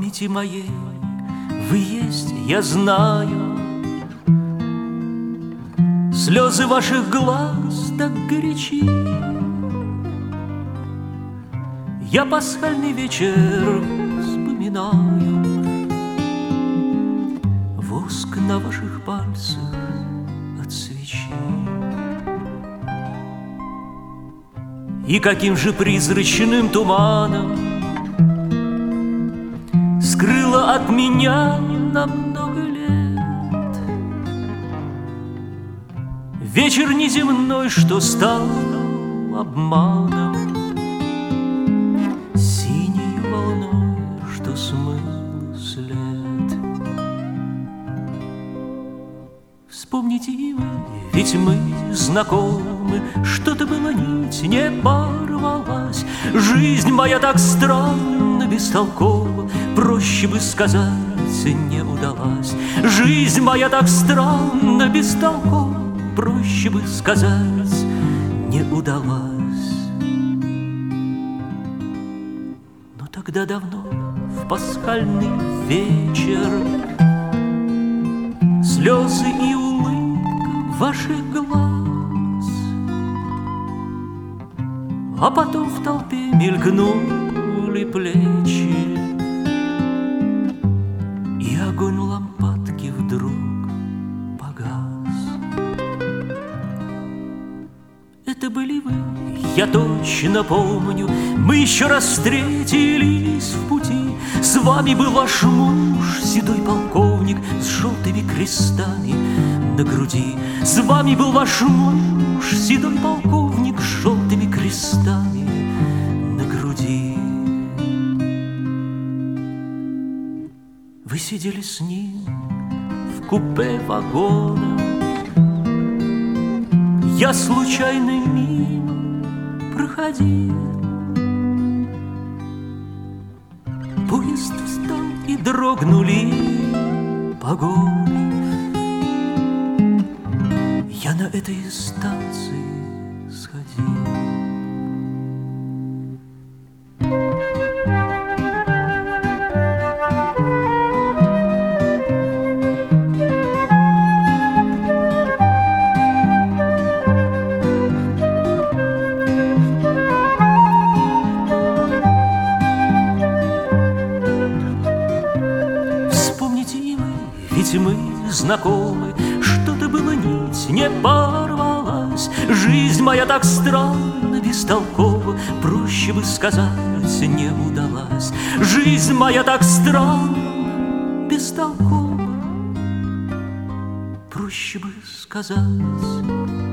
памяти моей вы есть, я знаю. Слезы ваших глаз так горячи. Я пасхальный вечер вспоминаю. Воск на ваших пальцах от свечи. И каким же призрачным туманом скрыла от меня на много лет вечер неземной, что стал обманом, синей волной, что смыл след. Вспомните и вы, ведь мы знакомы, что-то было, нить не порвалась. Жизнь моя так странно, бестолкова, проще бы сказать, не удалась. Жизнь моя так странно, бестолкова, проще бы сказать, не удалась. Но тогда давно, в пасхальный вечер, слезы и улыбка ваших глаз, а потом в толпе мелькнули плечи, и огонь лампадки вдруг погас. Это были вы, я точно помню. Мы еще раз встретились в пути. С вами был ваш муж, седой полковник с желтыми крестами на груди. С вами был ваш муж, седой полковник с желтыми крестами на груди. Вы сидели с ним в купе вагона. Я случайно мимо проходил. Поезд встал и дрогнули погоны. Я на этой станции сходил. Ведь мы знакомы, что-то было, нить не порвалась. Жизнь моя так странно, бестолкова, проще бы сказать, не удалась. Жизнь моя так странно, бестолкова, проще бы сказать,